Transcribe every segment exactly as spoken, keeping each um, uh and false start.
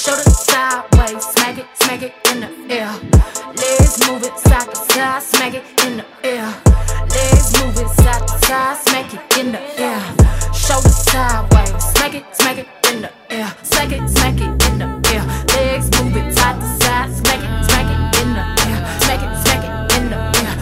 Shoulder sideways, smack it, smack it in the air. Legs move it side to side, smack it in the air. Legs move it side to side, smack it in the air. Shoulder sideways, smack it, smack it in the air. Smack it, smack it in the air. Legs move it side to side, smack it, smack it in the air. Smack it, smack it in the air.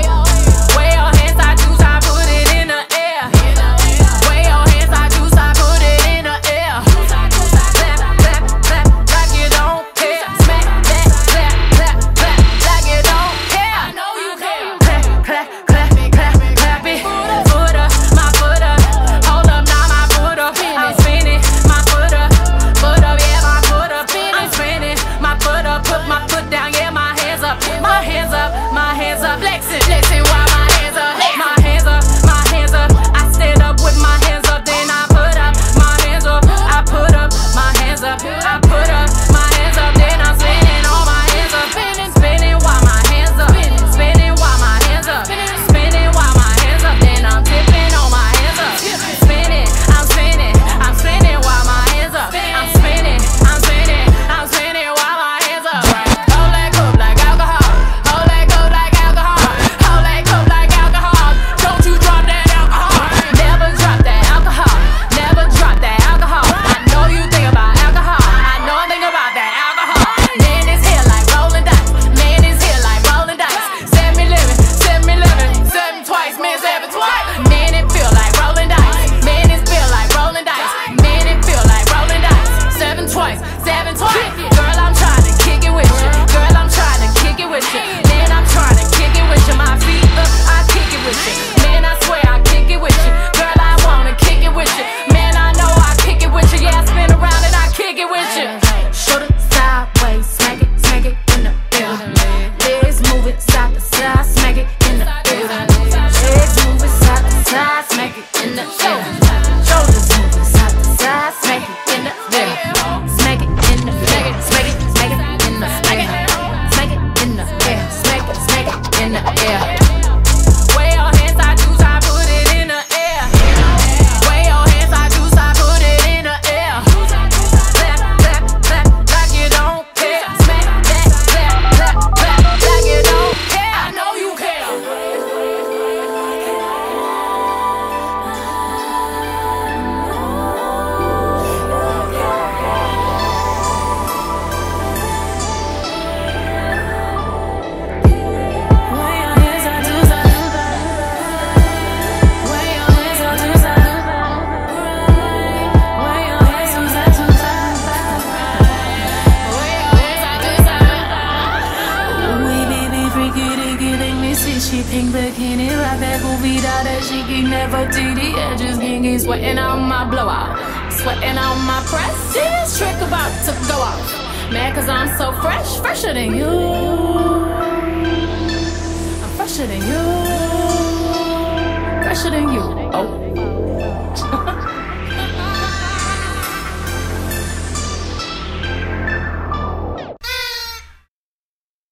Way your hands, I choose, I put it in the air. Way your hands, I choose, I put it in the air. Clap, clap, clap, like you don't care. Smack that, clap, clap, clap, like you don't care. I know you care. Clap, clap, clap, clap, clap it. Foot up, my foot up. Hold up, now my foot up. I'm spinning, my foot up. Foot up, yeah, my foot up. I'm spinning, my foot up. Put my foot down, yeah, my hands up. My hands up, my hands up. Flexing, flexing while my hands up. My hands up, my hands up. I stand up with my hands up, then I put up my hands up. I put up my hands up. I put up my hands up, then I'm spinning all my hands up. Spinning, spinning while my hands up. Spinning while my hands up. Spinning while my hands up, then I'm tipping on my hands up. Spinning, I'm spinning, I'm spinning while my hands up. I'm spinning, I'm spinning, I'm spinning while my hands up. Hold that cup like alcohol. Hold that cup like alcohol. Hold that cup like alcohol. Don't you drop that alcohol. Never drop that alcohol. Never drop that alcohol. I know you think about alcohol. I know I think about that alcohol. Man is here like rolling dice. Man is here like rolling dice. Seven me living, seven me living, seven twice, man seven twice. Man it feel like rolling dice. Man it feel like rolling dice. Man it feel like rolling dice. Seven twice, seven twice. Girl, I'm trying to kick it with you. Girl, I'm trying to kick it with you. Man, I'm trying to kick it with you. My feet up, I kick it with you. Man, I swear I kick it with you. Girl, I wanna kick it with you. Man, I know I kick it with you. Yeah, I spin around and I kick it with you. Shoulder sideways, smack it, smack it in the air. Legs move it side to side, smack it in the air. Legs move it side to side, smack it in the air. Shoulders move it side to side, smack it in the air. Smack it in the air, smack it, smack it in the air. Smack it in the air, smack it, smack it in the air. Way your hands, I choose, I put it in the air. Way your hands, I choose, I put it in the air. Clap, clap, clap, like you don't care. Smack that, clap, clap, clap, like you don't care. I know you care. She pink bikini, rock that goofy doll that she can never T D edges, gingy, sweating on my blowout, sweating on my press. This trick about to go off, man, cause I'm so fresh, fresher than you. I'm fresher than you, fresher than you. Oh.